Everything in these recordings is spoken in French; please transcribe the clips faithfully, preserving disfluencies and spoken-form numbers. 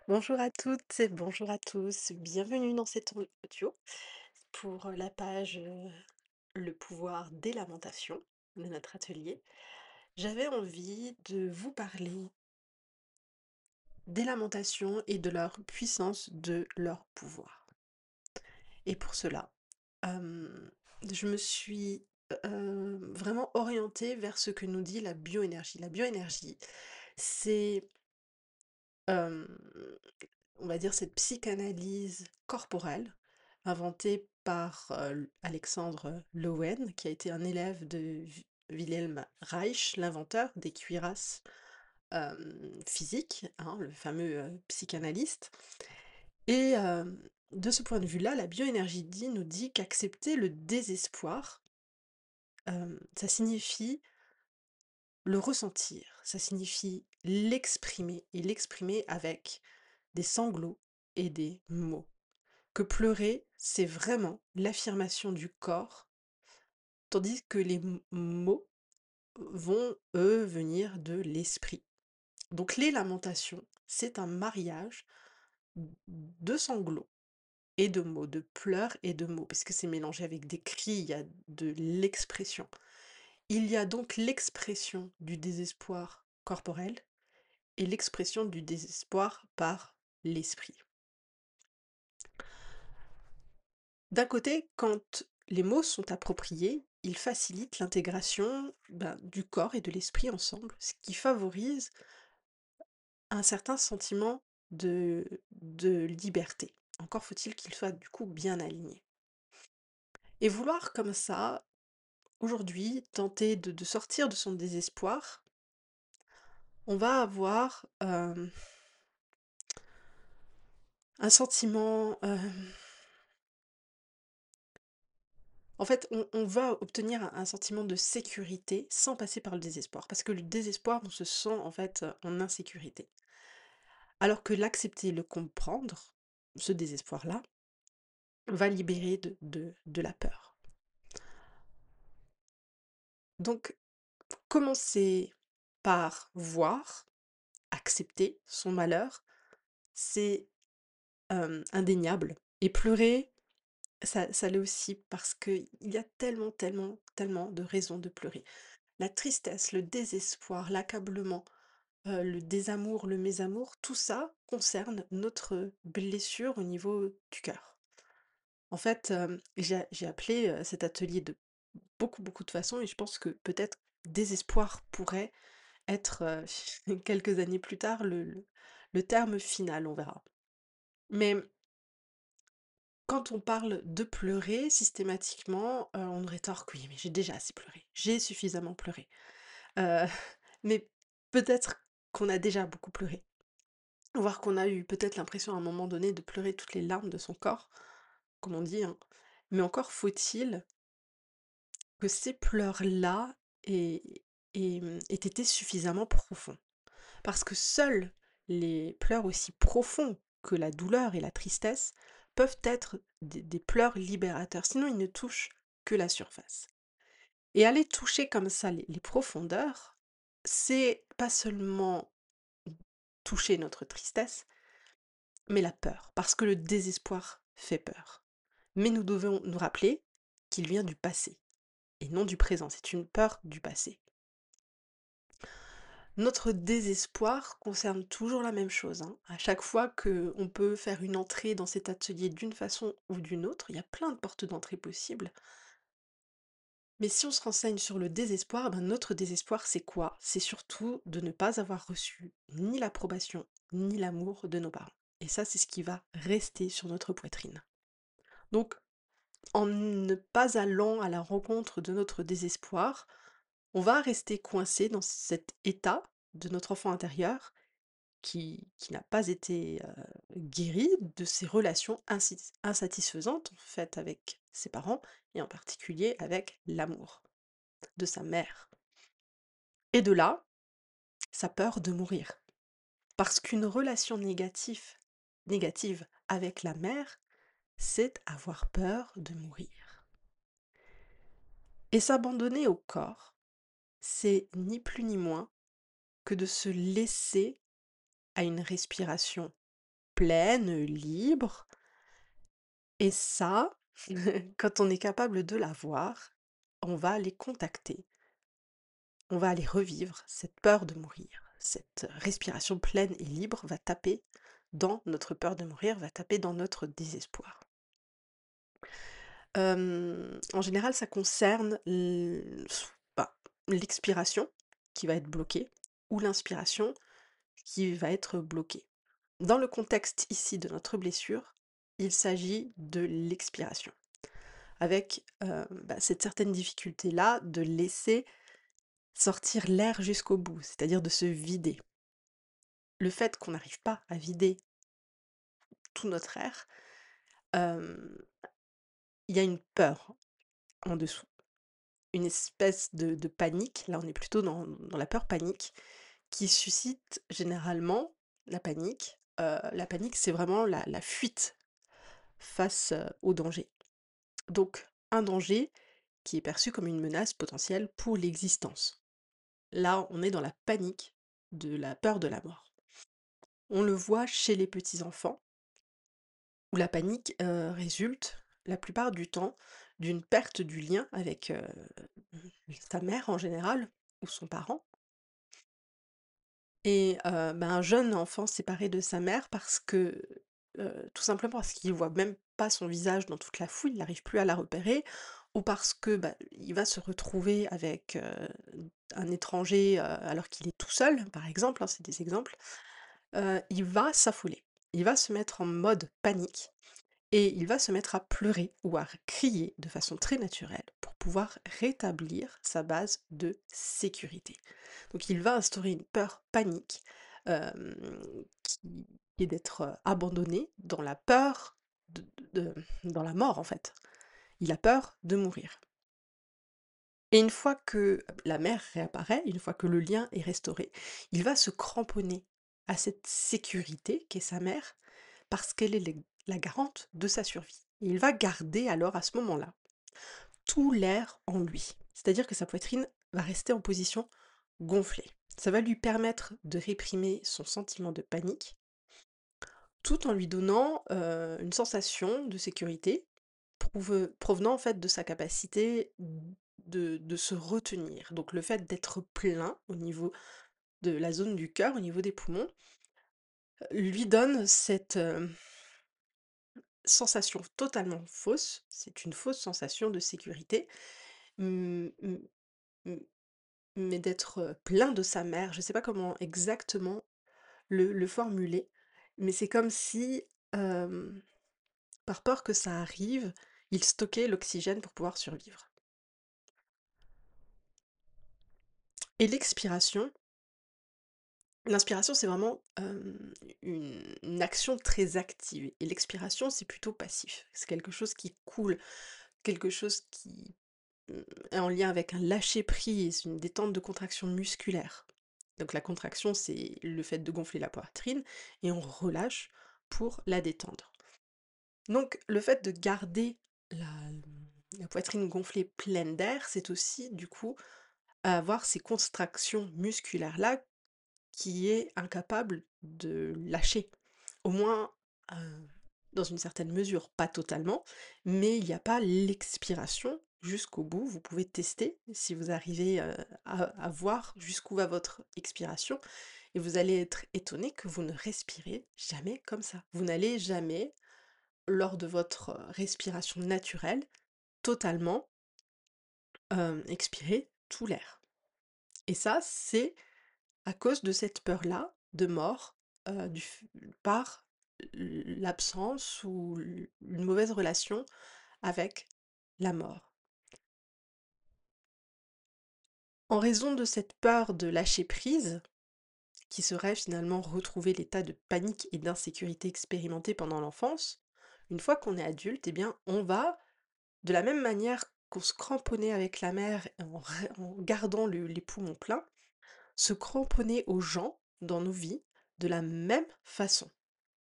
Bonjour à toutes et bonjour à tous. Bienvenue dans cet audio pour la page euh, Le pouvoir des lamentations de notre atelier. J'avais envie de vous parler des lamentations et de leur puissance, de leur pouvoir. Et pour cela, euh, je me suis euh, vraiment orientée vers ce que nous dit la bioénergie. La bioénergie, c'est euh, on va dire, cette psychanalyse corporelle inventée par euh, Alexandre Lowen, qui a été un élève de Vi- Wilhelm Reich, l'inventeur des cuirasses euh, physiques, hein, le fameux euh, psychanalyste. Et euh, de ce point de vue-là, la bioénergie dit, nous dit qu'accepter le désespoir, euh, ça signifie le ressentir, ça signifie l'exprimer, et l'exprimer avec des sanglots et des mots. Que pleurer, c'est vraiment l'affirmation du corps, tandis que les m- mots vont, eux, venir de l'esprit. Donc les lamentations, c'est un mariage de sanglots et de mots, de pleurs et de mots, parce que c'est mélangé avec des cris, il y a de l'expression. Il y a donc l'expression du désespoir corporel et l'expression du désespoir par l'esprit. D'un côté, quand les mots sont appropriés, ils facilitent l'intégration ben, du corps et de l'esprit ensemble, ce qui favorise un certain sentiment de, de liberté. Encore faut-il qu'il soit du coup bien aligné. Et vouloir comme ça, aujourd'hui, tenter de, de sortir de son désespoir, on va avoir euh, un sentiment... euh, En fait, on, on va obtenir un, un sentiment de sécurité sans passer par le désespoir. Parce que le désespoir, on se sent en fait euh, en insécurité. Alors que l'accepter, le comprendre, ce désespoir-là, va libérer de, de, de la peur. Donc, commencer par voir, accepter son malheur, c'est euh, indéniable. Et pleurer, ça, ça l'est aussi parce qu'il y a tellement, tellement, tellement de raisons de pleurer. La tristesse, le désespoir, l'accablement, euh, le désamour, le mésamour, tout ça concerne notre blessure au niveau du cœur. En fait, euh, j'ai j'ai appelé euh, cet atelier de beaucoup, beaucoup de façons et je pense que peut-être désespoir pourrait être, euh, quelques années plus tard, le, le- le terme final, on verra. Mais quand on parle de pleurer, systématiquement, euh, on nous rétorque, oui, mais j'ai déjà assez pleuré, j'ai suffisamment pleuré. Euh, mais peut-être qu'on a déjà beaucoup pleuré. Voire qu'on a eu peut-être l'impression à un moment donné de pleurer toutes les larmes de son corps, comme on dit, hein. Mais encore faut-il que ces pleurs-là aient, aient, mmh, aient été suffisamment profonds. Parce que seuls les pleurs aussi profonds que la douleur et la tristesse peuvent être des, des pleurs libérateurs, sinon ils ne touchent que la surface. Et aller toucher comme ça les, les profondeurs, c'est pas seulement toucher notre tristesse, mais la peur, parce que le désespoir fait peur. Mais nous devons nous rappeler qu'il vient du passé, et non du présent, c'est une peur du passé. Notre désespoir concerne toujours la même chose, hein. À chaque fois qu'on peut faire une entrée dans cet atelier d'une façon ou d'une autre, il y a plein de portes d'entrée possibles. Mais si on se renseigne sur le désespoir, ben notre désespoir c'est quoi? C'est surtout de ne pas avoir reçu ni l'approbation, ni l'amour de nos parents. Et ça, c'est ce qui va rester sur notre poitrine. Donc, en ne pas allant à la rencontre de notre désespoir, on va rester coincé dans cet état de notre enfant intérieur qui, qui n'a pas été euh, guéri de ses relations insi- insatisfaisantes en fait avec ses parents et en particulier avec l'amour de sa mère. Et de là, sa peur de mourir. Parce qu'une relation négative, négative avec la mère, c'est avoir peur de mourir. Et s'abandonner au corps, c'est ni plus ni moins que de se laisser à une respiration pleine, libre. Et ça, quand on est capable de la voir, on va aller contacter, on va aller revivre cette peur de mourir. Cette respiration pleine et libre va taper dans notre peur de mourir, va taper dans notre désespoir. Hem, en général, ça concerne l s bah, l'expiration qui va être bloquée ou l'inspiration qui va être bloquée. Dans le contexte ici de notre blessure, il s'agit de l'expiration, avec, heu, bah, cette certaine difficulté-là de laisser sortir l'air jusqu'au bout, c'est-à-dire de se vider. Le fait qu'on n'arrive pas à vider tout notre air, hem, il y a une peur en dessous, une espèce de de panique, là on est plutôt dans dans la peur panique, qui suscite généralement la panique. Heu, la panique, c'est vraiment la la fuite face, heu, au danger. Donc un danger qui est perçu comme une menace potentielle pour l'existence. Là, on est dans la panique de la peur de la mort. On le voit chez les petits enfants, où la panique, heu, résulte, la plupart du temps, d'une perte du lien avec, heu, sa mère en général, ou son parent. Et heu, bah, un jeune enfant séparé de sa mère parce que, heu, tout simplement parce qu'il voit même pas son visage dans toute la foule, il n'arrive plus à la repérer, ou parce que, bah, il va se retrouver avec, heu, un étranger, heu, alors qu'il est tout seul, par exemple, hein, c'est des exemples, heu, il va s'affoler. Il va se mettre en mode panique et il va se mettre à pleurer ou à crier de façon très naturelle pour pouvoir rétablir sa base de sécurité. Donc il va instaurer une peur panique, hem, qui est d'être, heu, abandonné dans la peur de de de dans la mort en fait. Il a peur de mourir. Et une fois que la mère réapparaît, une fois que le lien est restauré, il va se cramponner à cette sécurité qu'est sa mère, parce qu'elle est les la garante de sa survie. Et il va garder alors à ce moment-là, tout l'air en lui. C'est-à-dire que sa poitrine va rester en position gonflée. Ça va lui permettre de réprimer son sentiment de panique, tout en lui donnant, heu, une sensation de sécurité, prouve provenant en fait de sa capacité de de se retenir. Donc le fait d'être plein au niveau de la zone du cœur, au niveau des poumons, lui donne cette, heu, sensation totalement fausse, c'est une fausse sensation de sécurité, mmh, mmh, mmh, mais d'être, heu, plein de sa mère. Je sais pas comment exactement le le formuler, mais c'est comme si, hem, par peur que ça arrive, il stockait l'oxygène pour pouvoir survivre. Et l'expiration, l'inspiration, c'est vraiment, hem, une une action très active et l'expiration, c'est plutôt passif. C'est quelque chose qui coule, quelque chose qui, mmh, est en lien avec un lâcher prise, une détente de contraction musculaire. Donc la contraction, c'est le fait de gonfler la poitrine et on relâche pour la détendre. Donc le fait de garder la, mmh, la poitrine gonflée pleine d'air, c'est aussi du coup avoir ces contractions musculaires-là qui est incapable de lâcher. Au moins, heu, dans une certaine mesure, pas totalement, mais il y a pas l'expiration jusqu'au bout. Vous pouvez tester si vous arrivez, heu, à à voir jusqu'où va votre expiration et vous allez être étonné que vous ne respirez jamais comme ça. Vous n'allez jamais, lors de votre, heu, respiration naturelle, totalement, hem, expirer tout l'air. Et ça, c'est à cause de cette peur-là, de mort, heu, du f par l'absence ou l une mauvaise relation avec la mort. En raison de cette peur de lâcher prise, qui serait finalement retrouver l'état de panique et d'insécurité expérimenté pendant l'enfance, une fois qu'on est adulte, eh bien, on va, de la même manière qu'on se cramponnait avec la mère en ré en gardant le les poumons pleins, se cramponner aux gens dans nos vies de la même façon.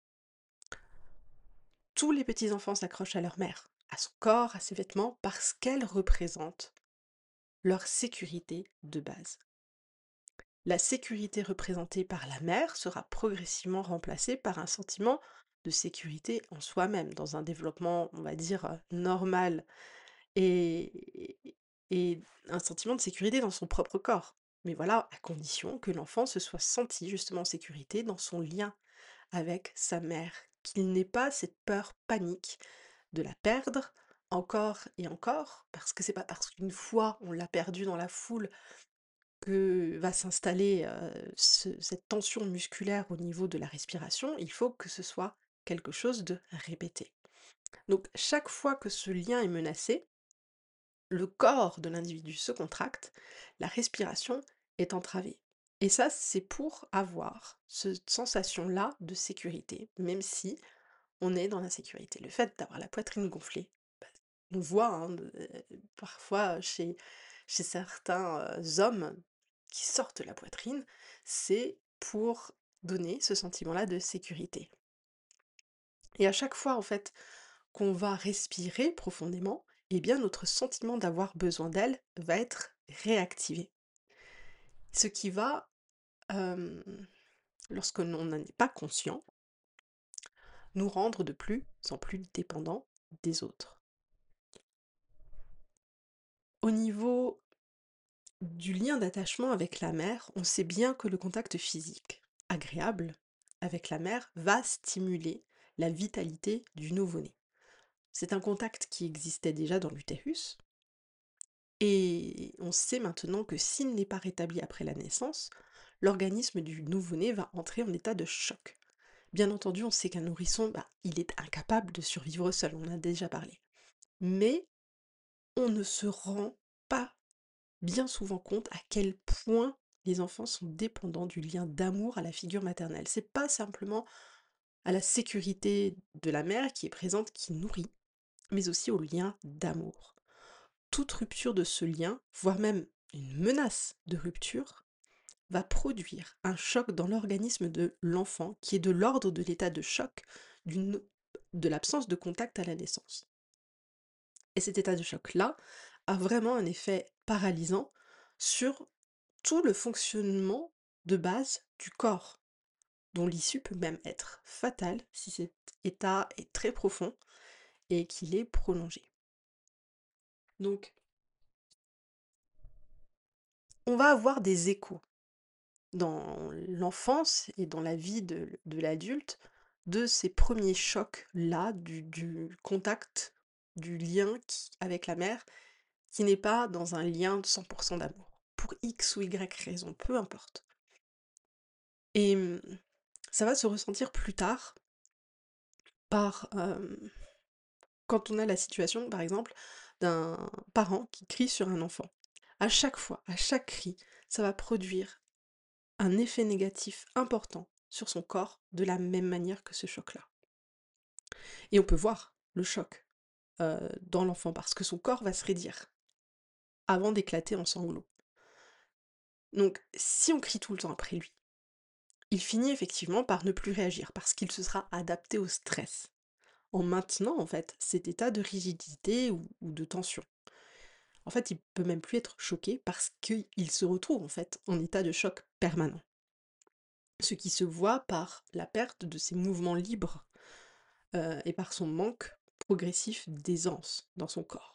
Tous les petits enfants s'accrochent à leur mère, à son corps, à ses vêtements, parce qu'elle représente leur sécurité de base. la sécurité représentée par la mère sera progressivement remplacée par un sentiment de sécurité en soi-même, dans un développement, on va dire, heu, normal et et un sentiment de sécurité dans son propre corps. Mais voilà, à condition que l'enfant se soit senti justement en sécurité dans son lien avec sa mère, qu'il n'ait pas cette peur panique de la perdre encore et encore, parce que c'est pas parce qu'une fois on l'a perdue dans la foule que va s'installer, heu, ce cette tension musculaire au niveau de la respiration, il faut que ce soit quelque chose de répété. Donc chaque fois que ce lien est menacé, le corps de l'individu se contracte, la respiration est entravée. Et ça, c'est pour avoir cette sensation-là de sécurité, même si on est dans l'insécurité. Le fait d'avoir la poitrine gonflée, bah, on voit hein, de- euh, parfois chez, chez certains euh, hommes qui sortent la poitrine, c'est pour donner ce sentiment-là de sécurité. Et à chaque fois, en fait, qu'on va respirer profondément, eh bien notre sentiment d'avoir besoin d'elle va être réactivé. Ce qui va, euh, lorsque l'on n'en est pas conscient, nous rendre de plus en plus dépendants des autres. Au niveau du lien d'attachement avec la mère, on sait bien que le contact physique agréable avec la mère va stimuler la vitalité du nouveau-né. C'est un contact qui existait déjà dans l'utérus, et on sait maintenant que s'il n'est pas rétabli après la naissance, l'organisme du nouveau-né va entrer en état de choc. Bien entendu, on sait qu'un nourrisson, bah, il est incapable de survivre seul, on en a déjà parlé. Mais on ne se rend pas bien souvent compte à quel point les enfants sont dépendants du lien d'amour à la figure maternelle. C'est pas simplement à la sécurité de la mère qui est présente, qui nourrit, mais aussi au lien d'amour. Toute rupture de ce lien, voire même une menace de rupture, va produire un choc dans l'organisme de l'enfant qui est de l'ordre de l'état de choc d'une de l'absence de contact à la naissance. Et cet état de choc-là a vraiment un effet paralysant sur tout le fonctionnement de base du corps, dont l'issue peut même être fatale si cet état est très profond et qu'il est prolongé. Donc, on va avoir des échos dans l'enfance et dans la vie de, de l'adulte de ces premiers chocs-là, du, du contact, du lien qui- avec la mère, qui n'est pas dans un lien de cent pour cent d'amour, pour X ou Y raison, peu importe. Et hum, ça va se ressentir plus tard par euh, quand on a la situation, par exemple, d'un parent qui crie sur un enfant. À chaque fois, à chaque cri, ça va produire un effet négatif important sur son corps de la même manière que ce choc-là. Et on peut voir le choc euh, dans l'enfant parce que son corps va se raidir avant d'éclater en sanglots. Donc, si on crie tout le temps après lui, il finit effectivement par ne plus réagir parce qu'il se sera adapté au stress, en maintenant en fait cet état de rigidité ou, ou de tension. En fait, il peut même plus être choqué parce qu'il se retrouve en fait en état de choc permanent. Ce qui se voit par la perte de ses mouvements libres euh, et par son manque progressif d'aisance dans son corps.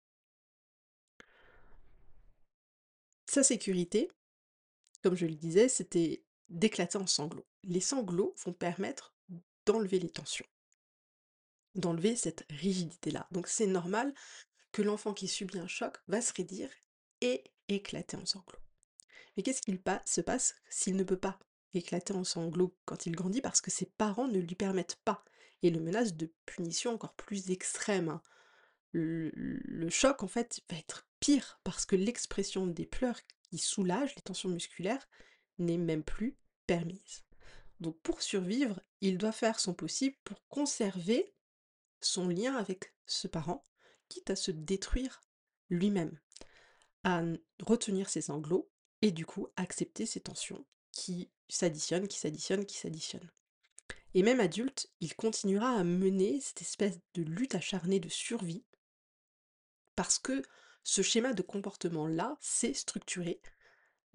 Sa sécurité, comme je le disais, c'était d'éclater en sanglots. Les sanglots vont permettre d'enlever les tensions, d'enlever cette rigidité-là. Donc c'est normal que l'enfant qui subit un choc va se raidir et éclater en sanglots. Mais qu'est-ce qu'il pa- se passe s'il ne peut pas éclater en sanglots quand il grandit parce que ses parents ne lui permettent pas et le menace de punition encore plus extrême, hein. Le, le choc en fait va être pire parce que l'expression des pleurs qui soulagent les tensions musculaires n'est même plus permise. Donc pour survivre, il doit faire son possible pour conserver son lien avec ce parent, quitte à se détruire lui-même, à retenir ses sanglots et du coup accepter ces tensions qui s'additionnent, qui s'additionnent, qui s'additionnent. Et même adulte, il continuera à mener cette espèce de lutte acharnée de survie parce que ce schéma de comportement-là s'est structuré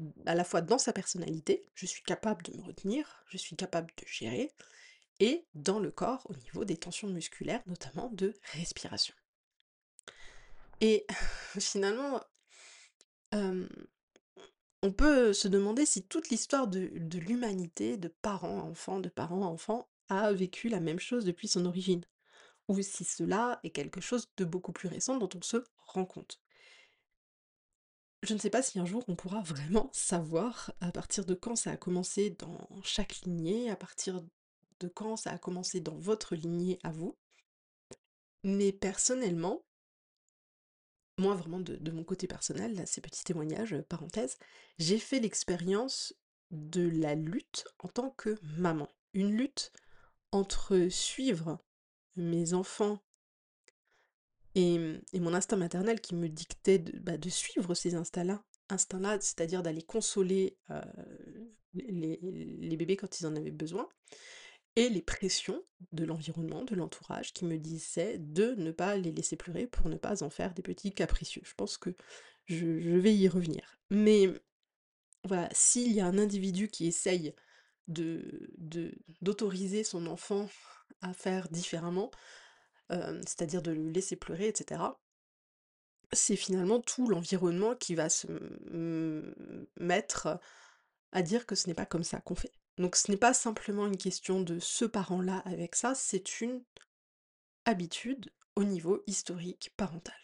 à la fois dans sa personnalité, je suis capable de me retenir, je suis capable de gérer, et dans le corps au niveau des tensions musculaires, notamment de respiration. Et finalement, hem, on peut se demander si toute l'histoire de de l'humanité, de parents à enfants, de parents à enfants, a vécu la même chose depuis son origine, ou si cela est quelque chose de beaucoup plus récent dont on se rend compte. Je ne sais pas si un jour on pourra vraiment savoir à partir de quand ça a commencé dans chaque lignée, à partir de quand ça a commencé dans votre lignée à vous, mais personnellement, moi vraiment de de mon côté personnel, là, ces petits témoignages, heu, parenthèse, j'ai fait l'expérience de la lutte en tant que maman. Une lutte entre suivre mes enfants et mmh et mon instinct maternel qui me dictait de, bah, de suivre ces instincts-là instincts-là, c'est-à-dire d'aller consoler, heu, les les bébés quand ils en avaient besoin, et les pressions de l'environnement, de l'entourage qui me disaient de ne pas les laisser pleurer pour ne pas en faire des petits capricieux. Je pense que je je vais y revenir. Mais voilà, s'il y a un individu qui essaye de de d'autoriser son enfant à faire différemment, hem, c'est-à-dire de le laisser pleurer et cetera, c'est finalement tout l'environnement qui va se m mettre à dire que ce n'est pas comme ça qu'on fait. Donc ce n'est pas simplement une question de ce parent-là avec ça, c'est une habitude au niveau historique parental.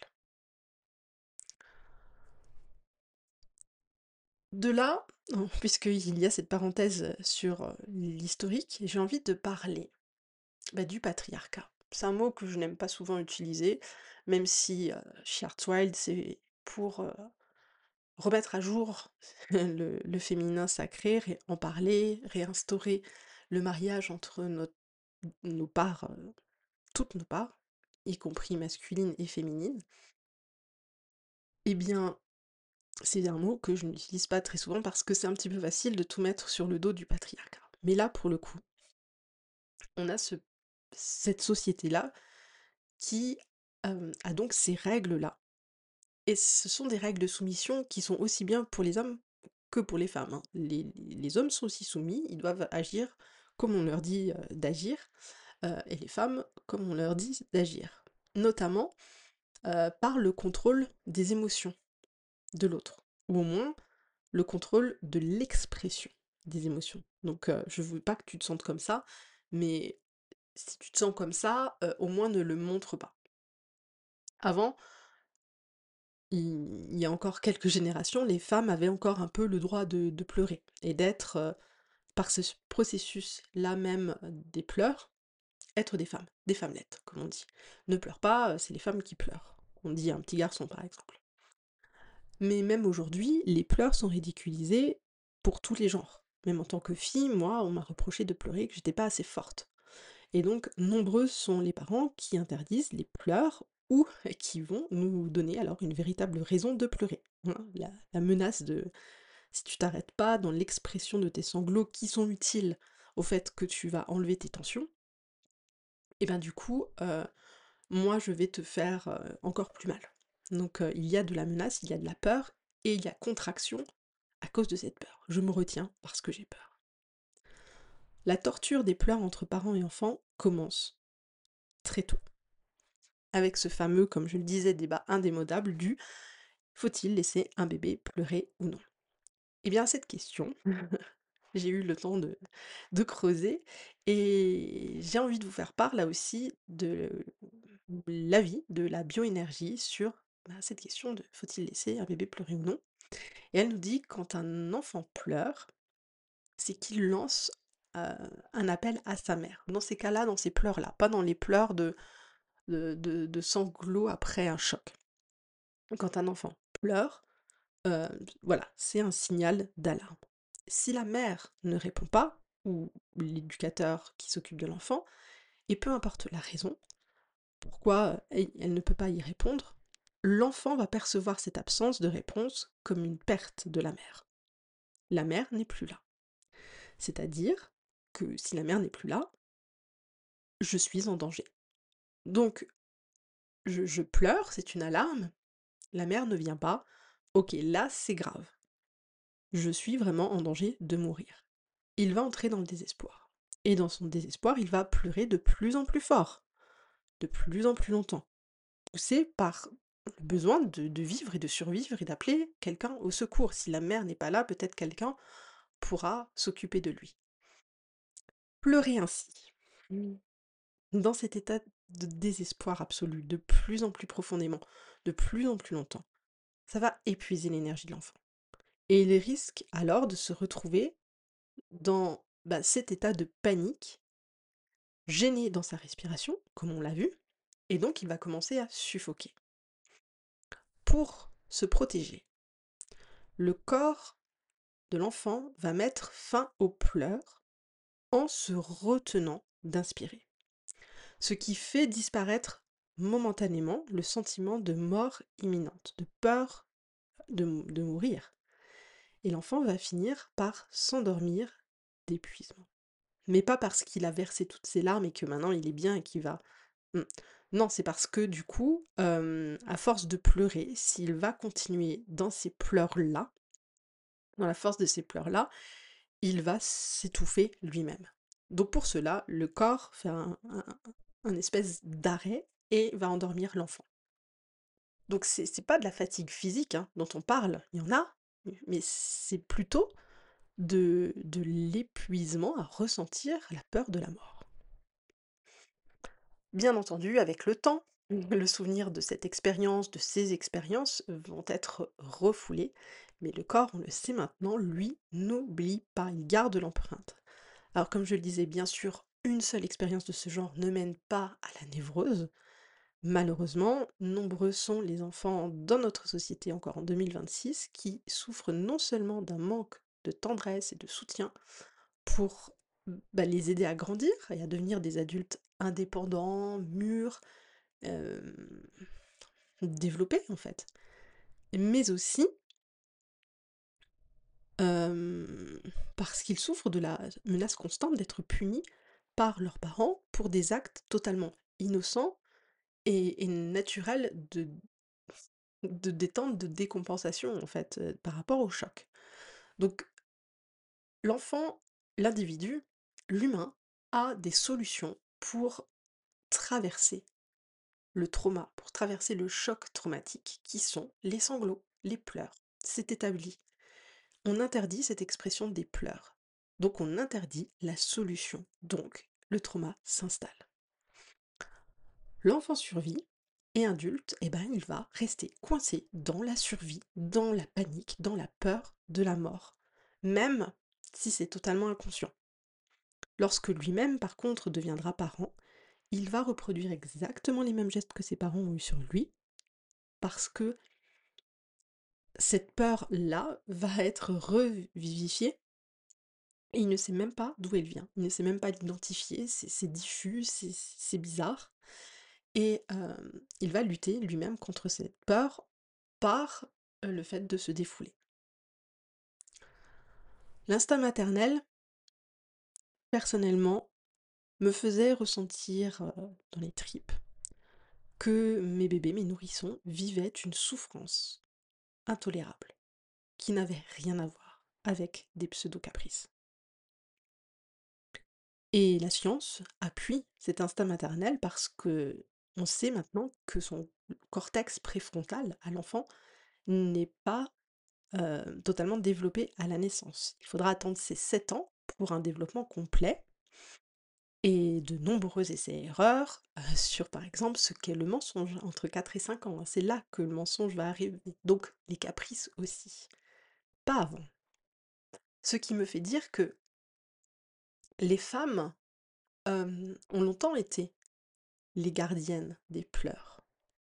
De là, puisqu'il y a cette parenthèse sur euh, l'historique, j'ai envie de parler bah, du patriarcat. C'est un mot que je n'aime pas souvent utiliser, même si euh, chez Artwild, c'est pour euh, remettre à jour le, le féminin sacré, ré- en parler, réinstaurer le mariage entre notre- nos parts, euh, toutes nos parts, y compris masculines et féminines. Eh bien, c'est un mot que je n'utilise pas très souvent parce que c'est un petit peu facile de tout mettre sur le dos du patriarcat. Mais là, pour le coup, on a ce, cette société-là qui euh, a donc ces règles-là. Et ce sont des règles de soumission qui sont aussi bien pour les hommes que pour les femmes, hein. Les, les hommes sont aussi soumis, ils doivent agir comme on leur dit euh, d'agir, euh, et les femmes comme on leur dit d'agir. Notamment euh, par le contrôle des émotions de l'autre, ou au moins le contrôle de l'expression des émotions. Donc euh, je veux pas que tu te sentes comme ça, mais si tu te sens comme ça, euh, au moins ne le montre pas. Avant, il, il y a encore quelques générations, les femmes avaient encore un peu le droit de, de pleurer et d'être, euh, par ce processus-là même des pleurs, être des femmes, des femmelettes, comme on dit. Ne pleure pas, euh, c'est les femmes qui pleurent. On dit un petit garçon, par exemple. Mais même aujourd'hui, les pleurs sont ridiculisés pour tous les genres. Même en tant que fille, moi, on m'a reproché de pleurer, que j'étais pas assez forte. Et donc, nombreux sont les parents qui interdisent les pleurs ou qui vont nous donner alors une véritable raison de pleurer. Hein, La, la menace de si tu t'arrêtes pas dans l'expression de tes sanglots qui sont utiles au fait que tu vas enlever tes tensions, et ben du coup, euh, moi je vais te faire euh, encore plus mal. Donc euh, il y a de la menace, il y a de la peur, et il y a contraction à cause de cette peur. Je me retiens parce que j'ai peur. La torture des pleurs entre parents et enfants commence très tôt, avec ce fameux, comme je le disais, débat indémodable du faut-il laisser un bébé pleurer ou non? Eh bien, cette question, j'ai eu le temps de, de creuser, et j'ai envie de vous faire part là aussi de l'avis de la bioénergie sur bah, cette question de faut-il laisser un bébé pleurer ou non? Et elle nous dit quand un enfant pleure, c'est qu'il lance euh, un appel à sa mère. Dans ces cas-là, dans ces pleurs-là, pas dans les pleurs de, de, de, de sanglots après un choc. Quand un enfant pleure, euh, voilà, c'est un signal d'alarme. Si la mère ne répond pas, ou l'éducateur qui s'occupe de l'enfant, et peu importe la raison, pourquoi elle, elle ne peut pas y répondre, l'enfant va percevoir cette absence de réponse comme une perte de la mère. La mère n'est plus là. C'est-à-dire que si la mère n'est plus là, je suis en danger. Donc, je, je pleure, c'est une alarme, la mère ne vient pas, ok, là c'est grave. Je suis vraiment en danger de mourir. Il va entrer dans le désespoir. Et dans son désespoir, il va pleurer de plus en plus fort, de plus en plus longtemps, poussé par le besoin de, de vivre et de survivre et d'appeler quelqu'un au secours. Si la mère n'est pas là, peut-être quelqu'un pourra s'occuper de lui. Pleurer ainsi, mm, dans cet état de désespoir absolu, de plus en plus profondément, de plus en plus longtemps, ça va épuiser l'énergie de l'enfant. Et il risque alors de se retrouver dans bah, cet état de panique, gêné dans sa respiration, comme on l'a vu, et donc il va commencer à suffoquer. Pour se protéger, le corps de l'enfant va mettre fin aux pleurs en se retenant d'inspirer, ce qui fait disparaître momentanément le sentiment de mort imminente, de peur de, de mourir. Et l'enfant va finir par s'endormir d'épuisement. Mais pas parce qu'il a versé toutes ses larmes et que maintenant il est bien et qu'il va... Hmm. Non, c'est parce que du coup, euh, à force de pleurer, s'il va continuer dans ces pleurs-là, dans la force de ces pleurs-là, il va s'étouffer lui-même. Donc pour cela, le corps fait un, un, un espèce d'arrêt et va endormir l'enfant. Donc c'est, c'est pas de la fatigue physique hein, dont on parle, il y en a, mais c'est plutôt de, de l'épuisement à ressentir la peur de la mort. Bien entendu, avec le temps, le souvenir de cette expérience, de ces expériences vont être refoulés, mais le corps, on le sait maintenant, lui, n'oublie pas, il garde l'empreinte. Alors comme je le disais, bien sûr, une seule expérience de ce genre ne mène pas à la névrose. Malheureusement, nombreux sont les enfants dans notre société encore en deux mille vingt-six qui souffrent non seulement d'un manque de tendresse et de soutien pour bah, les aider à grandir et à devenir des adultes indépendants, mûrs, euh, développés en fait, mais aussi euh, parce qu'ils souffrent de la menace constante d'être punis par leurs parents pour des actes totalement innocents et, et naturels de, de détente, de décompensation en fait, euh, par rapport au choc. Donc l'enfant, l'individu, l'humain, a des solutions pour traverser le trauma, pour traverser le choc traumatique, qui sont les sanglots, les pleurs. C'est établi. On interdit cette expression des pleurs. Donc on interdit la solution. Donc le trauma s'installe. L'enfant survit et adulte, eh ben, il va rester coincé dans la survie, dans la panique, dans la peur de la mort, même si c'est totalement inconscient. Lorsque lui-même, par contre, deviendra parent, il va reproduire exactement les mêmes gestes que ses parents ont eu sur lui, parce que cette peur-là va être revivifiée, et il ne sait même pas d'où elle vient, il ne sait même pas l'identifier, c'est, c'est diffus, c'est, c'est bizarre, et euh, il va lutter lui-même contre cette peur par euh, le fait de se défouler. L'instinct maternel, personnellement, me faisait ressentir euh, dans les tripes que mes bébés, mes nourrissons, vivaient une souffrance intolérable, qui n'avait rien à voir avec des pseudo-caprices. Et la science appuie cet instinct maternel parce que on sait maintenant que son cortex préfrontal à l'enfant n'est pas euh, totalement développé à la naissance. Il faudra attendre ses sept ans pour un développement complet et de nombreux essais-erreurs euh, sur par exemple ce qu'est le mensonge entre quatre et cinq ans. C'est là que le mensonge va arriver. Donc les caprices aussi. Pas avant. Ce qui me fait dire que les femmes euh, ont longtemps été les gardiennes des pleurs.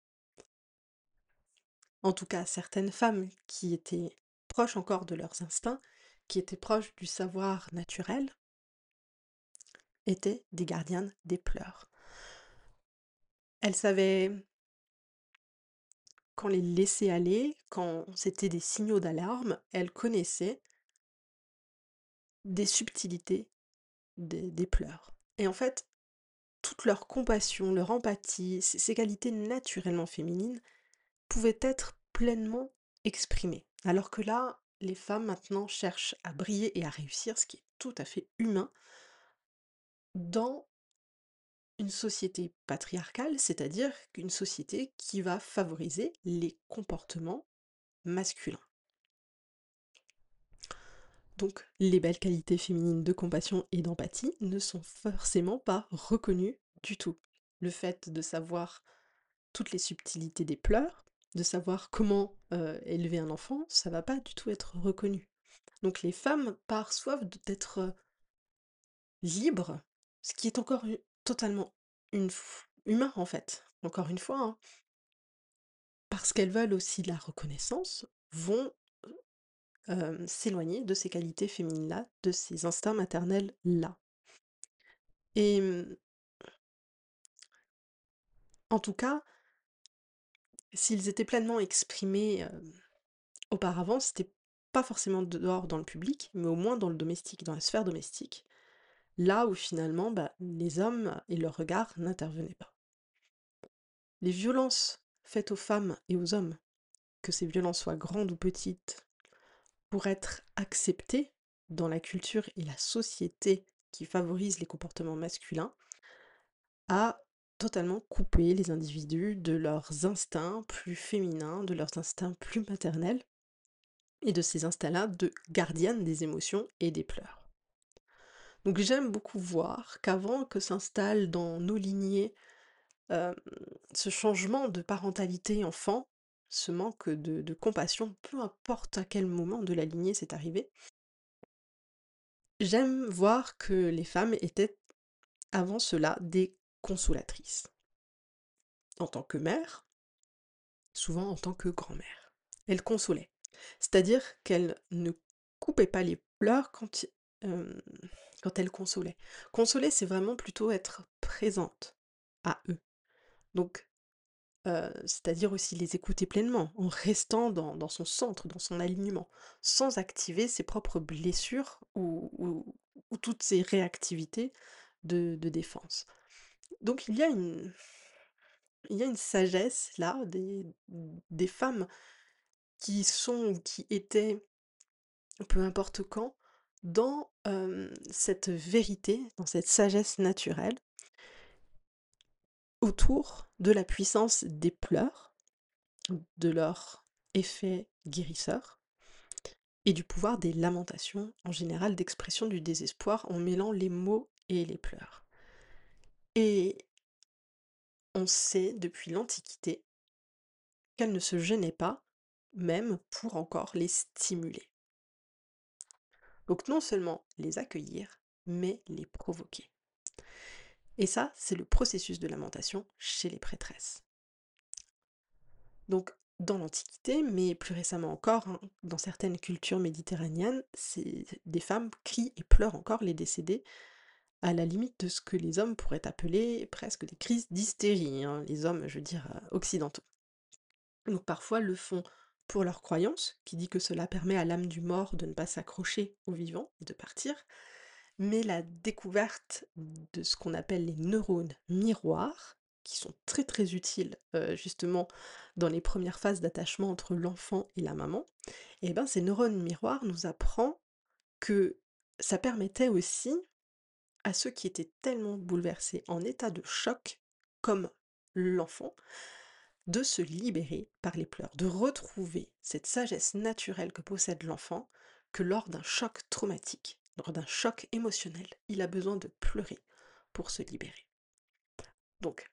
En tout cas, certaines femmes qui étaient proches encore de leurs instincts, qui étaient proches du savoir naturel, étaient des gardiennes des pleurs. Elles savaient quand les laisser aller, quand c'était des signaux d'alarme, elles connaissaient des subtilités des, des pleurs. Et en fait, toute leur compassion, leur empathie, ces, ces qualités naturellement féminines, pouvaient être pleinement exprimées. Alors que là, les femmes maintenant cherchent à briller et à réussir, ce qui est tout à fait humain, dans une société patriarcale, c'est-à-dire qu'une société qui va favoriser les comportements masculins. Donc, les belles qualités féminines de compassion et d'empathie ne sont forcément pas reconnues du tout. Le fait de savoir toutes les subtilités des pleurs, de savoir comment euh, élever un enfant, ça va pas du tout être reconnu. Donc les femmes perçoivent d'être euh, libres, ce qui est encore u- totalement une f- humain en fait. Encore une fois, hein, parce qu'elles veulent aussi la reconnaissance, vont euh, s'éloigner de ces qualités féminines-là, de ces instincts maternels-là. Et hum, en tout cas, s'ils étaient pleinement exprimés euh, auparavant, c'était pas forcément dehors dans le public, mais au moins dans le domestique, dans la sphère domestique, là où finalement bah, les hommes et leur regard n'intervenaient pas. Les violences faites aux femmes et aux hommes, que ces violences soient grandes ou petites, pour être acceptées dans la culture et la société qui favorise les comportements masculins, a totalement coupé les individus de leurs instincts plus féminins, de leurs instincts plus maternels, et de ces instincts-là de gardiennes des émotions et des pleurs. Donc j'aime beaucoup voir qu'avant que s'installe dans nos lignées euh, ce changement de parentalité enfant, ce manque de, de compassion, peu importe à quel moment de la lignée c'est arrivé, j'aime voir que les femmes étaient avant cela des consolatrices. En tant que mère, souvent en tant que grand-mère. Elles consolaient. C'est-à-dire qu'elles ne coupaient pas les pleurs quand, euh, quand elles consolaient. Consoler, c'est vraiment plutôt être présente à eux. Donc, euh, c'est-à-dire aussi les écouter pleinement, en restant dans, dans son centre, dans son alignement, sans activer ses propres blessures ou, ou- ou toutes ses réactivités de, de défense. Donc il y a une, il y a une sagesse là des, des femmes qui sont ou qui étaient, peu importe quand, dans euh, cette vérité, dans cette sagesse naturelle, autour de la puissance des pleurs, de leur effet guérisseur, et du pouvoir des lamentations, en général d'expression du désespoir en mêlant les mots et les pleurs. Et on sait depuis l'Antiquité qu'elles ne se gênaient pas, même pour encore les stimuler. Donc non seulement les accueillir, mais les provoquer. Et ça, c'est le processus de lamentation chez les prêtresses. Donc dans l'Antiquité, mais plus récemment encore, hein, dans certaines cultures méditerranéennes, c'est des femmes crient et pleurent encore les décédés, à la limite de ce que les hommes pourraient appeler presque des crises d'hystérie, hein, les hommes, je veux dire, euh, occidentaux. Donc parfois le font pour leur croyance, qui dit que cela permet à l'âme du mort de ne pas s'accrocher au vivant et de partir, mais la découverte de ce qu'on appelle les neurones miroirs, qui sont très très utiles euh, justement dans les premières phases d'attachement entre l'enfant et la maman, et bien ces neurones miroirs nous apprend que ça permettait aussi à ceux qui étaient tellement bouleversés, en état de choc, comme l'enfant, de se libérer par les pleurs, de retrouver cette sagesse naturelle que possède l'enfant, que lors d'un choc traumatique, lors d'un choc émotionnel, il a besoin de pleurer pour se libérer. Donc,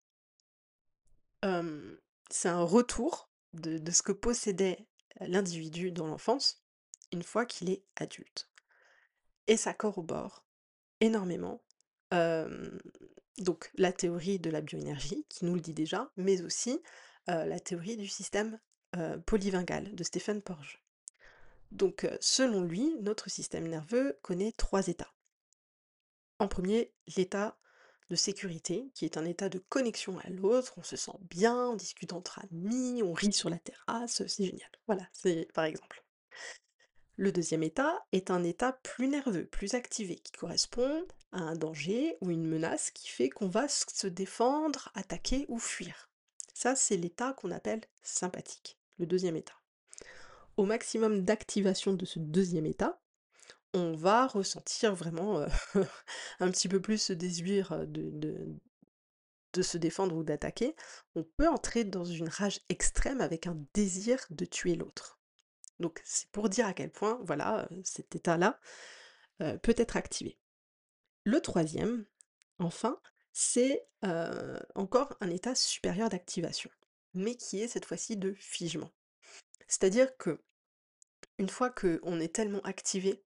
euh, c'est un retour de, de ce que possédait l'individu dans l'enfance une fois qu'il est adulte. Et ça corrobore énormément euh, donc la théorie de la bioénergie, qui nous le dit déjà, mais aussi euh, la théorie du système euh, polyvingal de Stephen Porges. Donc euh, selon lui, notre système nerveux connaît trois états. En premier, l'état de sécurité, qui est un état de connexion à l'autre, on se sent bien, on discute entre amis, on rit sur la terrasse, c'est génial. Voilà, c'est par exemple. Le deuxième état est un état plus nerveux, plus activé, qui correspond à un danger ou une menace qui fait qu'on va se défendre, attaquer ou fuir. Ça, c'est l'état qu'on appelle sympathique, le deuxième état. au maximum d'activation de ce deuxième état, on va ressentir vraiment, heu, un petit peu plus ce désir, heu, de de de se défendre ou d'attaquer. On peut entrer dans une rage extrême avec un désir de tuer l'autre. Donc c'est pour dire à quel point, voilà, heu, cet état-là, heu, peut être activé. Le troisième, enfin, c'est, heu, encore un état supérieur d'activation, mais qui est cette fois-ci de figement. C'est-à-dire que une fois qu'on est tellement activé,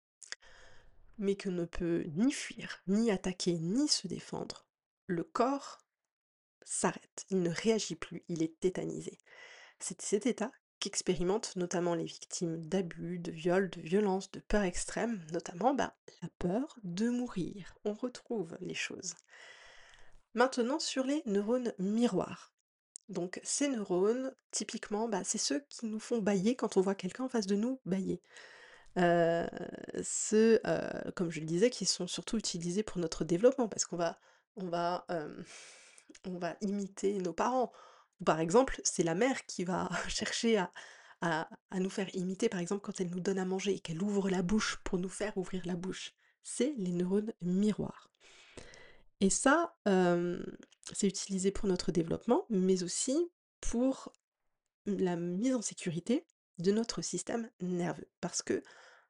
mais qu'on ne peut ni fuir, ni attaquer, ni se défendre, le corps s'arrête, il ne réagit plus, il est tétanisé. C'est cet état qu'expérimentent notamment les victimes d'abus, de viols, de violences, de peur extrême, notamment bah, la peur de mourir. On retrouve les choses. Maintenant sur les neurones miroirs. Donc ces neurones, typiquement, bah, c'est ceux qui nous font bâiller quand on voit quelqu'un en face de nous bâiller. Heu, ceux, heu, comme je le disais, qui sont surtout utilisés pour notre développement, parce qu'on va on va, hem, on va imiter nos parents. Ou par exemple, c'est la mère qui va chercher à à à nous faire imiter, par exemple, quand elle nous donne à manger et qu'elle ouvre la bouche pour nous faire ouvrir la bouche. C'est les neurones miroirs. Et ça, hem, c'est utilisé pour notre développement, mais aussi pour la mise en sécurité de notre système nerveux. Parce que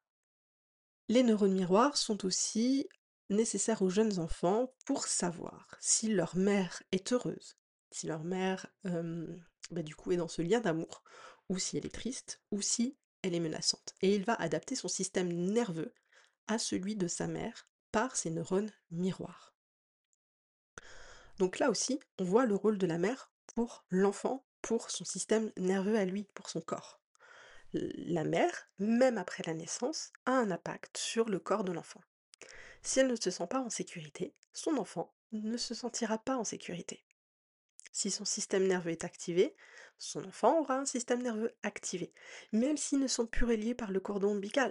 les neurones miroirs sont aussi nécessaires aux jeunes enfants pour savoir si leur mère est heureuse, si leur mère, hem, bah, du coup est dans ce lien d'amour, ou si elle est triste, ou si elle est menaçante. Et il va adapter son système nerveux à celui de sa mère par ses neurones miroirs. Donc là aussi, on voit le rôle de la mère pour l'enfant, pour son système nerveux à lui, pour son corps. L- La mère, même après la naissance, a un impact sur le corps de l'enfant. Si elle ne se sent pas en sécurité, son enfant ne se sentira pas en sécurité. Si son système nerveux est activé, son enfant aura un système nerveux activé, même s'ils ne sont plus reliés par le cordon ombilical.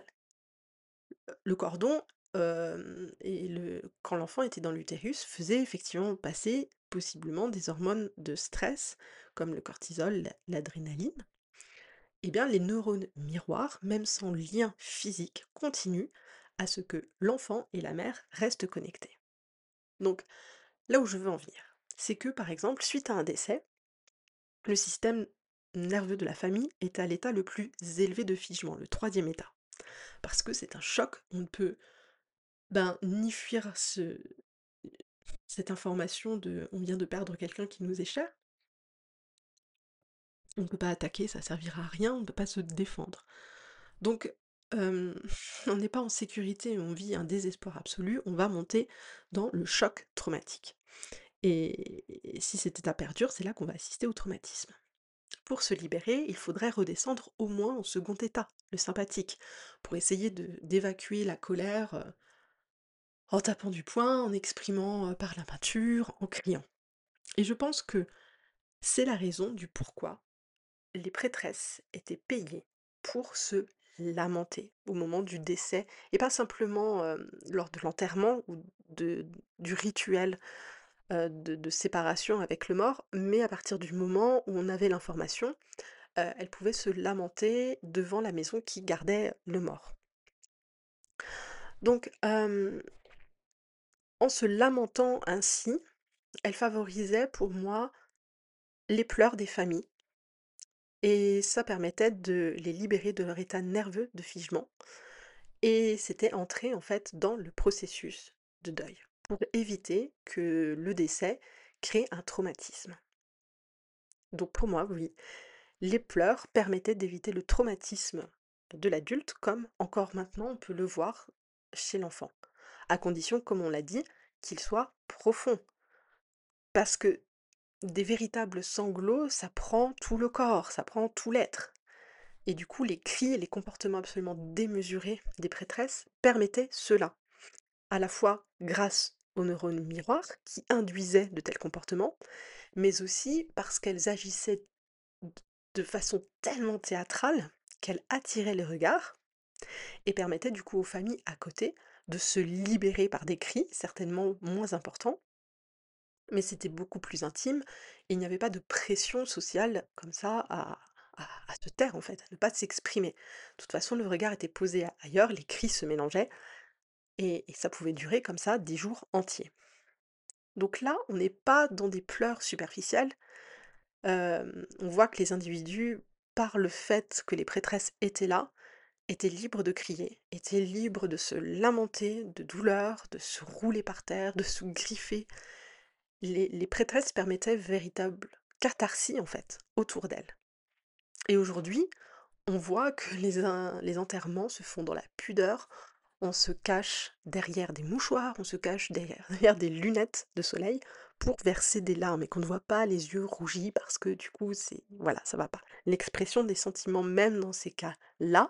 Le cordon, hem et le quand l'enfant était dans l'utérus, faisait effectivement passer possiblement des hormones de stress, comme le cortisol, l'a l'adrénaline. Eh bien, les neurones miroirs, même sans lien physique, continuent à ce que l'enfant et la mère restent connectés. Donc, là où je veux en venir, c'est que, par exemple, suite à un décès, le système nerveux de la famille est à l'état le plus élevé de figement, le troisième état. Parce que c'est un choc, on ne peut ben, ni fuir ce cette information de on vient de perdre quelqu'un qui nous est cher, on ne peut pas attaquer, ça servira à rien, on ne peut pas se défendre. Donc, hem, on n'est pas en sécurité, on vit un désespoir absolu, on va monter dans le choc traumatique. Et et si cet état perdure, c'est là qu'on va assister au traumatisme. Pour se libérer, il faudrait redescendre au moins en second état, le sympathique, pour essayer de d'évacuer la colère, heu, en tapant du poing, en exprimant, heu, par la peinture, en criant. Et je pense que c'est la raison du pourquoi les prêtresses étaient payées pour se lamenter au moment du décès, et pas simplement, hem, lors de l'enterrement ou de du rituel, heu, de de séparation avec le mort, mais à partir du moment où on avait l'information, heu, elles pouvaient se lamenter devant la maison qui gardait le mort. Donc, hem, en se lamentant ainsi, elles favorisaient pour moi les pleurs des familles. Et ça permettait de les libérer de leur état nerveux de figement, et c'était entrer en fait dans le processus de deuil, pour éviter que le décès crée un traumatisme. Donc pour moi, oui, les pleurs permettaient d'éviter le traumatisme de l'adulte, comme encore maintenant on peut le voir chez l'enfant, à condition, comme on l'a dit, qu'il soit profond. Parce que des véritables sanglots, ça prend tout le corps, ça prend tout l'être. Et du coup, les cris et les comportements absolument démesurés des prêtresses permettaient cela, à la fois grâce aux neurones miroirs qui induisaient de tels comportements, mais aussi parce qu'elles agissaient d- de façon tellement théâtrale qu'elles attiraient les regards et permettaient du coup aux familles à côté de se libérer par des cris, certainement moins importants, mais c'était beaucoup plus intime et il n'y avait pas de pression sociale comme ça à, à à se taire en fait, à ne pas s'exprimer. De toute façon, le regard était posé a ailleurs, les cris se mélangeaient et et ça pouvait durer comme ça des jours entiers. Donc là, on n'est pas dans des pleurs superficiels, hem, on voit que les individus, par le fait que les prêtresses étaient là, étaient libres de crier, étaient libres de se lamenter de douleur, de se rouler par terre, de se griffer. Les les prêtresses permettaient véritable catharsis, en fait, autour d'elles. Et aujourd'hui, on voit que les in les enterrements se font dans la pudeur, on se cache derrière des mouchoirs, on se cache derrière derrière des lunettes de soleil pour verser des larmes et qu'on ne voit pas les yeux rougis parce que du coup c'est voilà, ça va pas. L'expression des sentiments même dans ces cas-là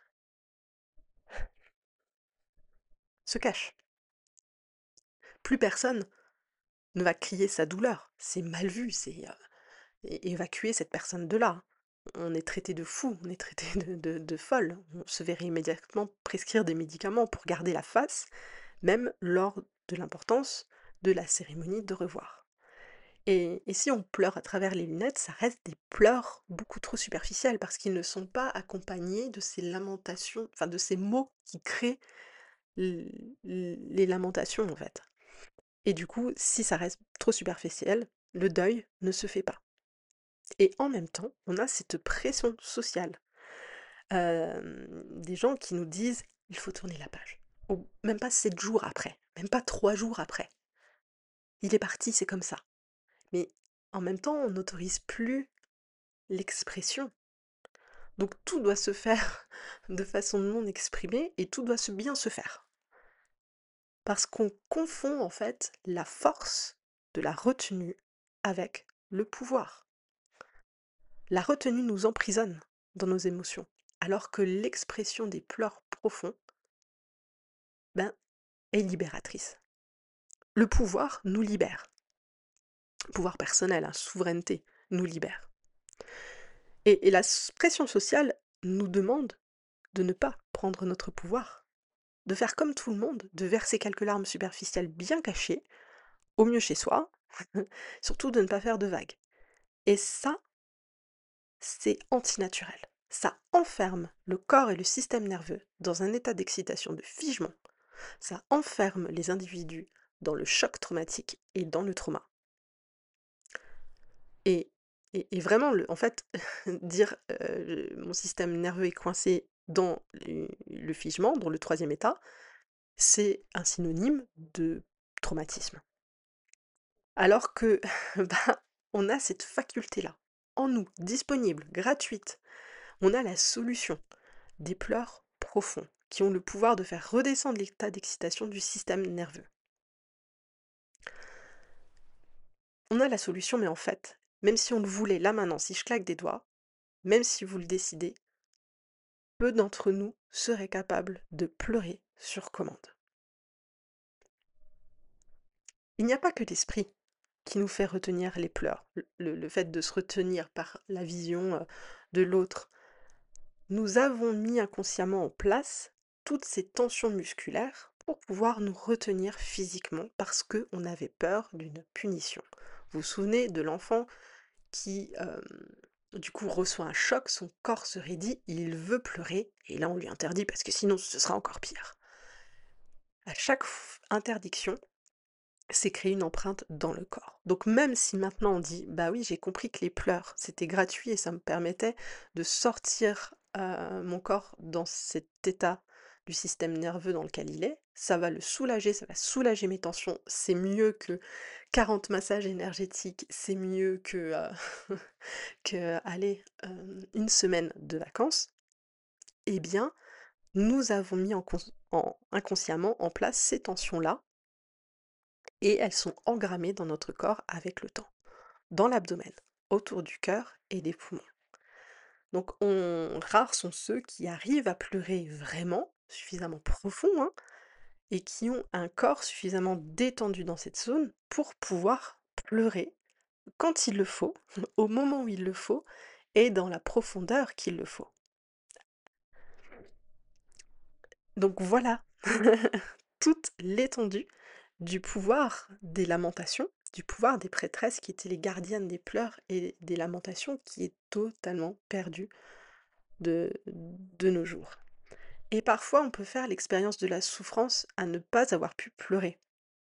se cache. Plus personne ne va crier sa douleur, c'est mal vu, c'est, heu é évacuer cette personne de là. On est traité de fou, on est traité de de de folle. On se verrait immédiatement prescrire des médicaments pour garder la face, même lors de l'importance de la cérémonie de revoir. Et et si on pleure à travers les lunettes, ça reste des pleurs beaucoup trop superficiels parce qu'ils ne sont pas accompagnés de ces lamentations, enfin de ces mots qui créent l l les lamentations, en fait. Et du coup, si ça reste trop superficiel, le deuil ne se fait pas. Et en même temps, on a cette pression sociale, hem, des gens qui nous disent: «Il faut tourner la page». Ou même pas sept jours après, même pas trois jours après. Il est parti, c'est comme ça. Mais en même temps, on n'autorise plus l'expression. Donc tout doit se faire de façon non exprimée et tout doit se bien se faire. Parce qu'on confond en fait la force de la retenue avec le pouvoir. La retenue nous emprisonne dans nos émotions, alors que l'expression des pleurs profonds, ben, est libératrice. Le pouvoir nous libère. Pouvoir personnel, hein, souveraineté, nous libère. Et, et la s- pression sociale nous demande de ne pas prendre notre pouvoir, de faire comme tout le monde, de verser quelques larmes superficielles bien cachées, au mieux chez soi, surtout de ne pas faire de vagues. Et ça, c'est antinaturel. Ça enferme le corps et le système nerveux dans un état d'excitation de figement. Ça enferme les individus dans le choc traumatique et dans le trauma. Et, et, et vraiment, le, en fait, dire euh, mon système nerveux est coincé dans le, le figement, dans le troisième état, c'est un synonyme de traumatisme. Alors que, bah, on a cette faculté-là, en nous, disponible, gratuite. On a la solution, des pleurs profonds, qui ont le pouvoir de faire redescendre l'état d'excitation du système nerveux. On a la solution, mais en fait, même si on le voulait là maintenant, si je claque des doigts, même si vous le décidez, peu d'entre nous seraient capables de pleurer sur commande. Il n'y a pas que l'esprit qui nous fait retenir les pleurs, le, le- le fait de se retenir par la vision euh, de l'autre. Nous avons mis inconsciemment en place toutes ces tensions musculaires pour pouvoir nous retenir physiquement parce qu'on avait peur d'une punition. Vous vous souvenez de l'enfant qui, euh, du coup, reçoit un choc, son corps se raidit, il veut pleurer, et là on lui interdit parce que sinon ce sera encore pire. À chaque f- interdiction, c'est créer une empreinte dans le corps. Donc même si maintenant on dit, bah oui, j'ai compris que les pleurs, c'était gratuit et ça me permettait de sortir euh, mon corps dans cet état du système nerveux dans lequel il est, ça va le soulager, ça va soulager mes tensions, c'est mieux que quarante massages énergétiques, c'est mieux que, euh, que aller une semaine de vacances, eh bien, nous avons mis en cons- en- inconsciemment en place ces tensions-là et elles sont engrammées dans notre corps avec le temps, dans l'abdomen, autour du cœur et des poumons. Donc on, rares sont ceux qui arrivent à pleurer vraiment, suffisamment profond, hein, et qui ont un corps suffisamment détendu dans cette zone pour pouvoir pleurer quand il le faut, au moment où il le faut, et dans la profondeur qu'il le faut. Donc voilà toute l'étendue du pouvoir des lamentations du pouvoir des prêtresses qui étaient les gardiennes des pleurs et des lamentations qui est totalement perdu de de nos jours. Et parfois, on peut faire l'expérience de la souffrance à ne pas avoir pu pleurer.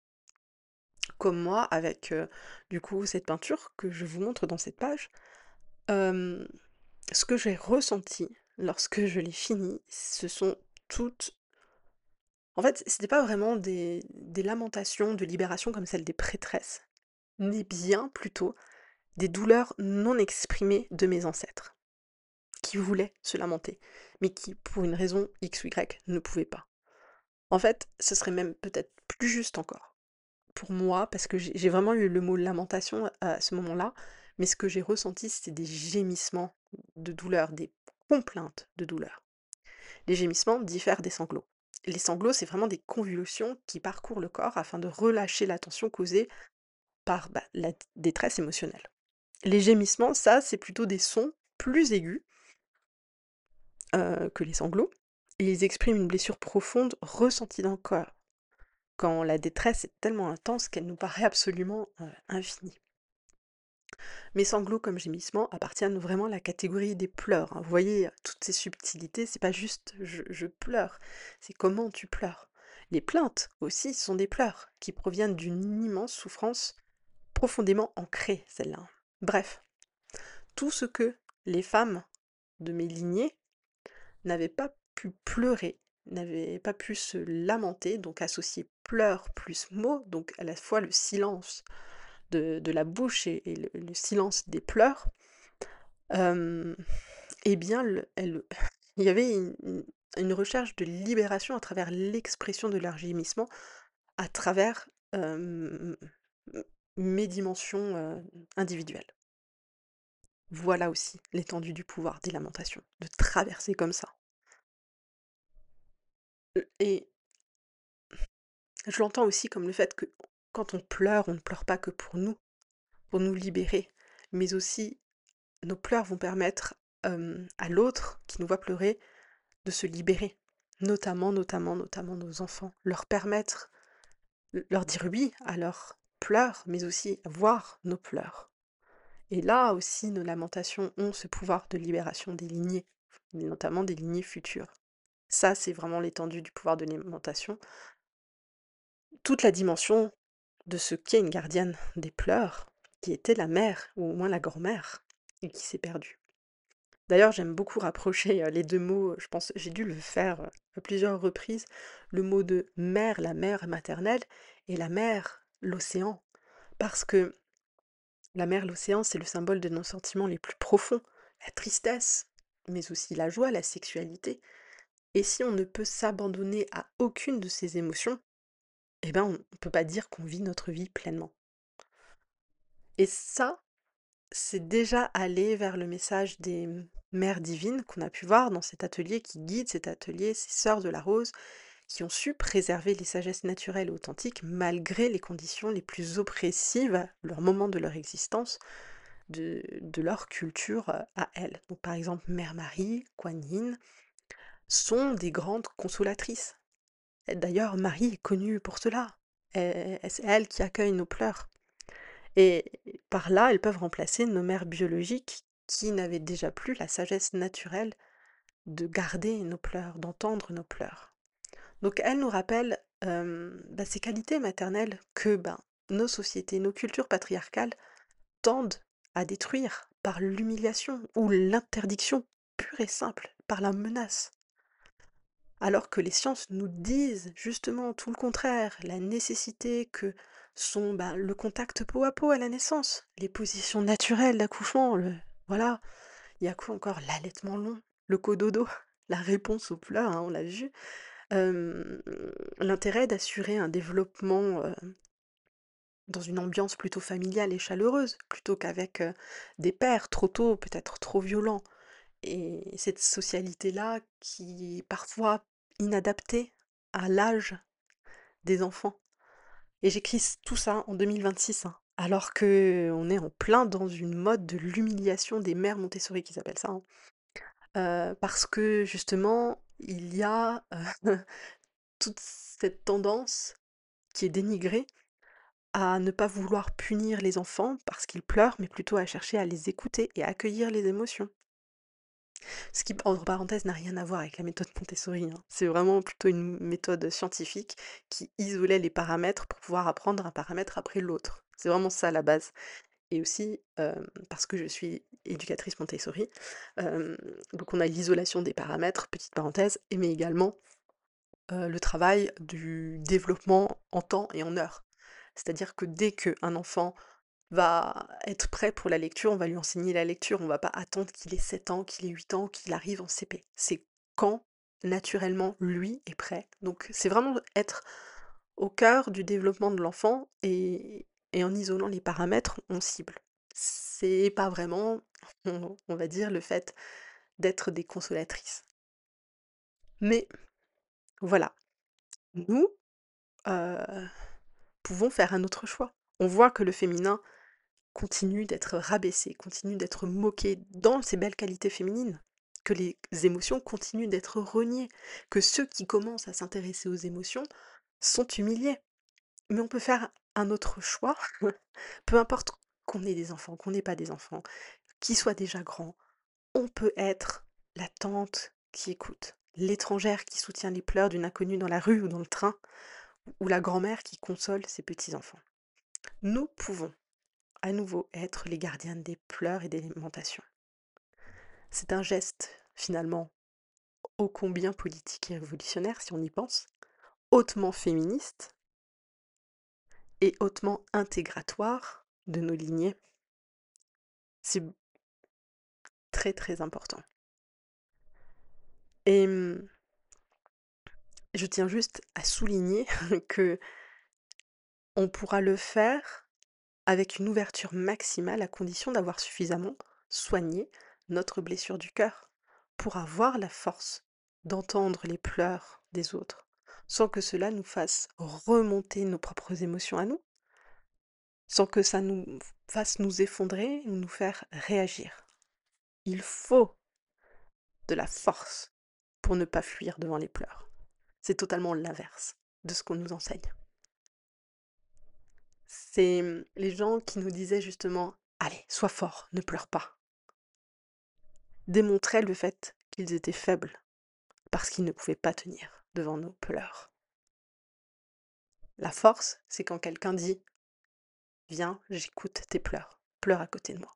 Comme moi avec, heu, du coup, cette peinture que je vous montre dans cette page. Hem, ce que j'ai ressenti lorsque je l'ai finie, ce sont toutes en fait, c'était pas vraiment des des lamentations de libération comme celles des prêtresses, mais bien plutôt des douleurs non exprimées de mes ancêtres, qui voulaient se lamenter, mais qui, pour une raison X ou Y, ne pouvaient pas. En fait, ce serait même peut-être plus juste encore, pour moi, parce que j'ai j'ai vraiment eu le mot lamentation à ce moment-là, mais ce que j'ai ressenti, c'était des gémissements de douleur, des complaintes de douleur. Les gémissements diffèrent des sanglots. Les sanglots, c'est vraiment des convulsions qui parcourent le corps afin de relâcher la tension causée par, bah, la d détresse émotionnelle. Les gémissements, ça, c'est plutôt des sons plus aigus heu, que les sanglots, et ils expriment une blessure profonde ressentie dans le corps, quand la détresse est tellement intense qu'elle nous paraît absolument, heu, infinie. Mes sanglots comme gémissements appartiennent vraiment à la catégorie des pleurs, hein. Vous voyez, heu, toutes ces subtilités, c'est pas juste je je pleure, c'est comment tu pleures. Les plaintes aussi sont des pleurs, qui proviennent d'une immense souffrance profondément ancrée, celle-là, hein. Bref, tout ce que les femmes de mes lignées n'avaient pas pu pleurer, n'avaient pas pu se lamenter, donc associer pleurs plus mots, donc à la fois le silence de de la bouche et et le le silence des pleurs. Hem, et bien le elles il y avait une une une recherche de libération à travers l'expression de leurs gémissements, à travers, hem, m mes dimensions, heu, individuelles. Voilà aussi l'étendue du pouvoir des lamentations, de traverser comme ça. Heu, et je l'entends aussi comme le fait que quand on pleure, on ne pleure pas que pour nous, pour nous libérer, mais aussi nos pleurs vont permettre, hem, à l'autre qui nous voit pleurer de se libérer. Notamment, notamment, notamment nos enfants. Leur permettre, l leur dire oui à leurs pleurs, mais aussi voir nos pleurs. Et là aussi, nos lamentations ont ce pouvoir de libération des lignées, notamment des lignées futures. Ça, c'est vraiment l'étendue du pouvoir de lamentation. Toute la dimension de ce qu'est une gardienne des pleurs, qui était la mère, ou au moins la grand-mère, et qui s'est perdue. D'ailleurs, j'aime beaucoup rapprocher, heu, les deux mots, je pense j'ai dû le faire, heu, à plusieurs reprises, le mot de mère, la mère maternelle, et la mer, l'océan. Parce que la mer, l'océan, c'est le symbole de nos sentiments les plus profonds, la tristesse, mais aussi la joie, la sexualité. Et si on ne peut s'abandonner à aucune de ces émotions, eh ben, on on peut pas dire qu'on vit notre vie pleinement. Et ça, c'est déjà aller vers le message des, mmh, mères divines qu'on a pu voir dans cet atelier, qui guide cet atelier, ces sœurs de la rose, qui ont su préserver les sagesses naturelles et authentiques malgré les conditions les plus oppressives, leur moment de leur existence, de de leur culture, heu, à elles. Donc par exemple, Mère Marie, Kuan Yin, sont des grandes consolatrices. Et d'ailleurs, Marie est connue pour cela. Et et c'est elle qui accueille nos pleurs. Et par là, elles peuvent remplacer nos mères biologiques qui n'avaient déjà plus la sagesse naturelle de garder nos pleurs, d'entendre nos pleurs. Donc elles nous rappellent, hem, bah, ces qualités maternelles que, ben, nos sociétés, nos cultures patriarcales tendent à détruire par l'humiliation ou l'interdiction pure et simple, par la menace. Alors que les sciences nous disent justement tout le contraire, la nécessité que sont, ben, le contact peau à peau à la naissance, les positions naturelles d'accouchement, le voilà. Il y a quoi encore? L'allaitement long, le cododo, la réponse aux pleurs, hein, on l'a vu. Hem, l'intérêt d'assurer un développement, heu, dans une ambiance plutôt familiale et chaleureuse, plutôt qu'avec, heu, des pères trop tôt, peut-être trop violents. Et cette socialité-là qui est parfois inadaptée à l'âge des enfants. Et j'écris s tout ça en deux mille vingt-six, hein, alors qu'on est en plein dans une mode de l'humiliation des mères Montessori qu'ils appellent ça, hein. Heu, parce que justement, il y a, heu, toute cette tendance qui est dénigrée à ne pas vouloir punir les enfants parce qu'ils pleurent, mais plutôt à chercher à les écouter et à accueillir les émotions. Ce qui, entre parenthèses, n'a rien à voir avec la méthode Montessori, hein. C'est vraiment plutôt une méthode scientifique qui isolait les paramètres pour pouvoir apprendre un paramètre après l'autre. C'est vraiment ça la base. Et aussi, hem, parce que je suis éducatrice Montessori, hem, donc on a l'isolation des paramètres, petite parenthèse, et mais également, heu, le travail du développement en temps et en heure. C'est-à-dire que dès qu'un enfant va être prêt pour la lecture, on va lui enseigner la lecture, on va pas attendre qu'il ait sept ans, qu'il ait huit ans, qu'il arrive en C P. C'est quand, naturellement, lui est prêt. Donc c'est vraiment être au cœur du développement de l'enfant et et en isolant les paramètres, on cible. C'est pas vraiment, on on va dire, le fait d'être des consolatrices. Mais voilà, nous, heu, pouvons faire un autre choix. On voit que le féminin continue d'être rabaissé, continue d'être moqué dans ses belles qualités féminines, que les émotions continuent d'être reniées, que ceux qui commencent à s'intéresser aux émotions sont humiliés. Mais on peut faire un autre choix, peu importe qu'on ait des enfants, qu'on n'ait pas des enfants, qu'ils soient déjà grands, on peut être la tante qui écoute, l'étrangère qui soutient les pleurs d'une inconnue dans la rue ou dans le train, ou la grand-mère qui console ses petits-enfants. Nous pouvons à nouveau être les gardiennes des pleurs et des lamentations. C'est un geste, finalement, ô combien politique et révolutionnaire si on y pense, hautement féministe et hautement intégratoire de nos lignées. C'est très très important. Et mmh, je tiens juste à souligner que on pourra le faire avec une ouverture maximale à condition d'avoir suffisamment soigné notre blessure du cœur pour avoir la force d'entendre les pleurs des autres, sans que cela nous fasse remonter nos propres émotions à nous, sans que ça nous fasse nous effondrer ou nous faire réagir. Il faut de la force pour ne pas fuir devant les pleurs. C'est totalement l'inverse de ce qu'on nous enseigne. C'est mmh, les gens qui nous disaient justement: «Allez, sois fort, ne pleure pas», démontraient le fait qu'ils étaient faibles, parce qu'ils ne pouvaient pas tenir devant nos pleurs. La force, c'est quand quelqu'un dit: «Viens, j'écoute tes pleurs, pleure à côté de moi».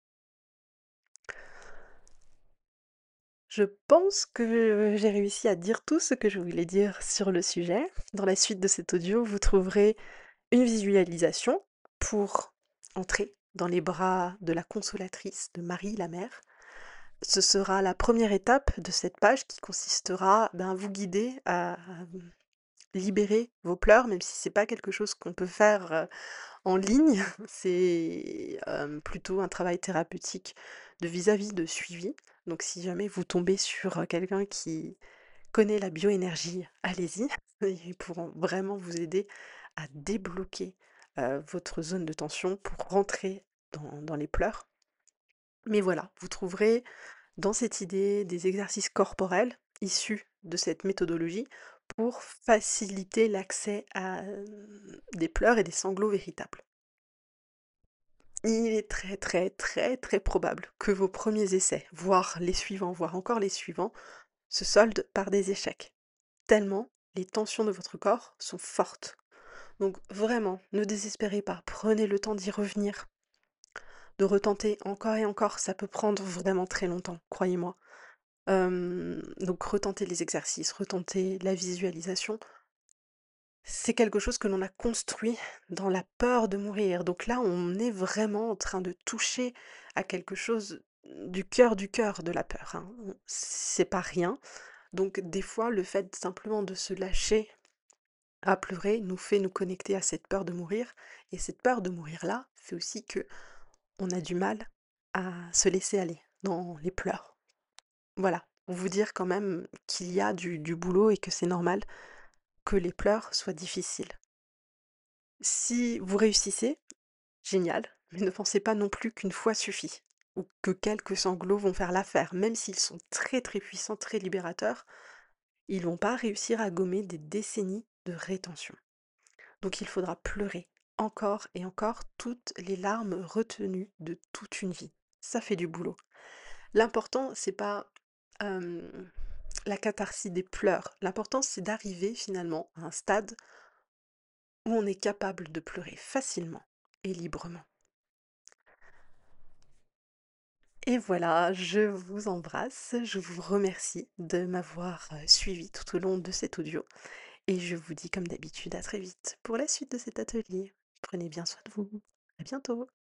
Je pense que j'ai réussi à dire tout ce que je voulais dire sur le sujet. Dans la suite de cet audio, vous trouverez une visualisation pour entrer dans les bras de la consolatrice de Marie la mère. Ce sera la première étape de cette page qui consistera, ben, à vous guider à à, mmh, libérer vos pleurs, même si c'est pas quelque chose qu'on peut faire, heu, en ligne. C'est, hem, plutôt un travail thérapeutique de vis-à-vis de suivi. Donc si jamais vous tombez sur, heu, quelqu'un qui connaît la bioénergie, allez-y. Ils pourront vraiment vous aider à débloquer, heu, votre zone de tension pour rentrer dans dans les pleurs. Mais voilà, vous trouverez dans cette idée des exercices corporels issus de cette méthodologie pour faciliter l'accès à, hem, des pleurs et des sanglots véritables. Il est très, très, très, très probable que vos premiers essais, voire les suivants, voire encore les suivants, se soldent par des échecs, tellement les tensions de votre corps sont fortes. Donc vraiment, ne désespérez pas, prenez le temps d'y revenir, de retenter encore et encore, ça peut prendre vraiment très longtemps, croyez-moi. Hem, donc retenter les exercices, retenter la visualisation, c'est quelque chose que l'on a construit dans la peur de mourir. Donc là, on est vraiment en train de toucher à quelque chose du cœur du cœur de la peur, hein. On c'est pas rien. Donc des fois, le fait simplement de se lâcher à pleurer nous fait nous connecter à cette peur de mourir et cette peur de mourir-là fait aussi que on a du mal à se laisser aller dans les pleurs. Voilà, pour vous dire quand même qu'il y a du du boulot et que c'est normal que les pleurs soient difficiles. Si vous réussissez, génial, mais ne pensez pas non plus qu'une fois suffit, ou que quelques sanglots vont faire l'affaire. Même s'ils sont très, très puissants, très libérateurs, ils vont pas réussir à gommer des décennies de rétention. Donc il faudra pleurer encore et encore toutes les larmes retenues de toute une vie. Ça fait du boulot. L'important, c'est pas, hem, la catharsis des pleurs. L'important, c'est d'arriver finalement à un stade où on est capable de pleurer facilement et librement. Et voilà, je vous embrasse, je vous remercie de m'avoir, heu, suivie tout au long de cet audio et je vous dis comme d'habitude à très vite pour la suite de cet atelier. Prenez bien soin de vous. À bientôt.